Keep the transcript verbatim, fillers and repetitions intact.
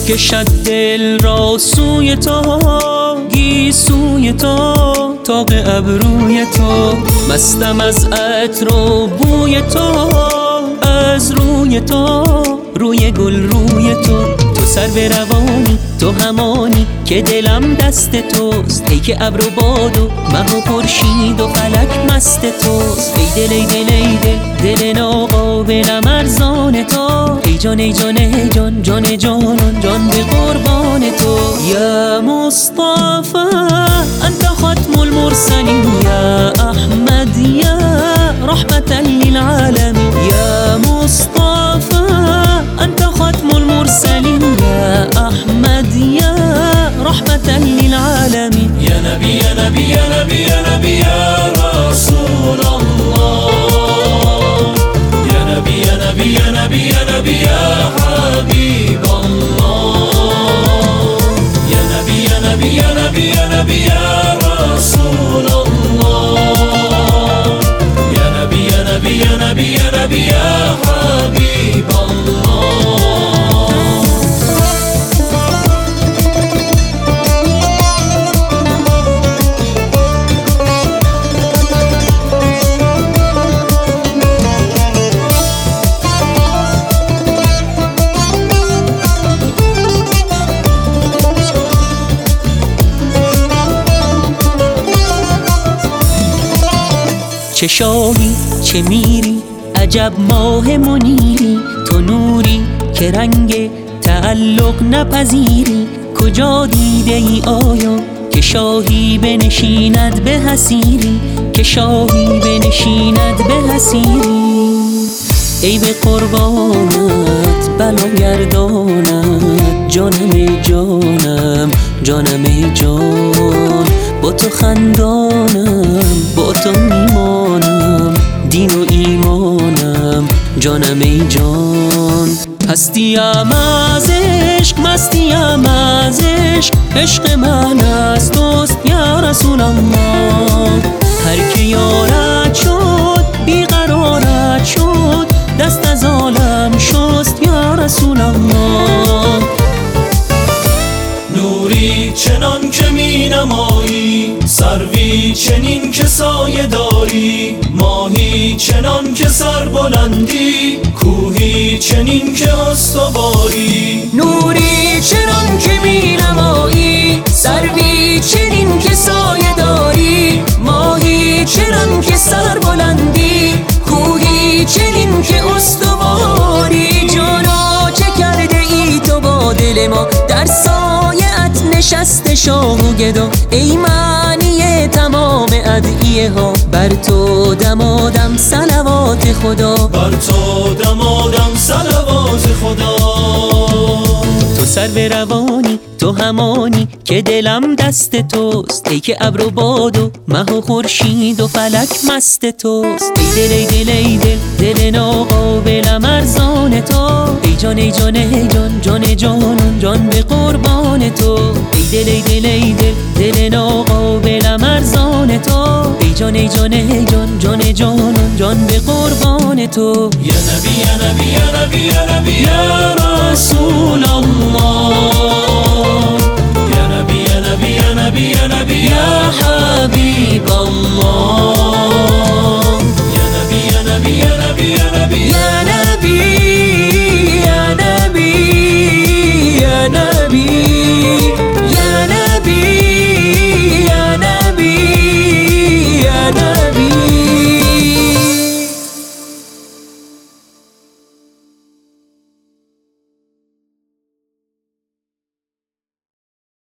کشد دل را سوی تو، گیسوی تو، تاق ابروی تو. مستم از عطر و بوی تو، از روی تو، روی گل روی تو. تو سر به روانی، تو همانی که دلم دست توست. ای که ابر و باد و مه و خورشید و فلک مست توست. ای دل ای دل ای دل، دل ناقابلم ارزان تو. ای جان ای جان ای جان، جان جانان، جان به قربان تو. یا مصطفی انت ختم المرسلین، یا احمد یا رحمة للعالمین. یا مصطفی انت ختم المرسلین، یا احمد یا رحمة للعالمین. یا نبی یا نبی یا نبی یا نبی یا رسول الله. یا نبی یا نبی یا نبی یا نبی یا حبیب الله. یا نبی یا نبی یا نبی یا نبی یا رسول الله. یا نبی یا نبی یا نبی یا نبی یا حبیب الله. چه شاهی چه میری، عجب ماه منیری. تو نوری که رنگ تعلق نپذیری. کجا دیده ای آیا که شاهی بنشیند به حسیری، که شاهی بنشیند به حسیری. ای به قربانت بلا گردانت، جانم ای جانم، جانم ای جان. با تو خندانم، با تو میمانم، دین و ایمانم، جانم ای جان. هستیم از عشق، مستیم از عشق، عشق من از توست یا رسول الله. هر که یارت شد بیقرارت شد، دست از عالم شست یا رسول الله. نوری چنان که می نمایی، سروی چنین که سایه داری. ماهی چنان که سر بلندی، کوهی چنین که استواری. نوری چنان که می نمایی، سروی چنین که سایه داری. ماهی چنان که سر بلندی، کوهی چنین که استواری. جانا چه کرده ای تو با دل ما، در سایه ات نشسته شاه و گدا. ای معنی تمام ادعیه ها، بر تو دمادم صلوات خدا، بر تو دمادم صلوات خدا. تو سر به روانی، تو همانی که دلم دست توست. ای که ابر و باد و مه و خورشید و فلک مست توست. ای دل ای دل ای دل، دل ناقابلم ارزان تو. ای جان ای جان ای جان، جان جانان، جان به قربان تو. ای دل ای دل ای دل، دل ناقابلم ارزان تو. ای جان ای جان ای جان، جان جانان، جان به قربان تو. یا نبی یا نبی یا نبی یا نبی یا رسول الله.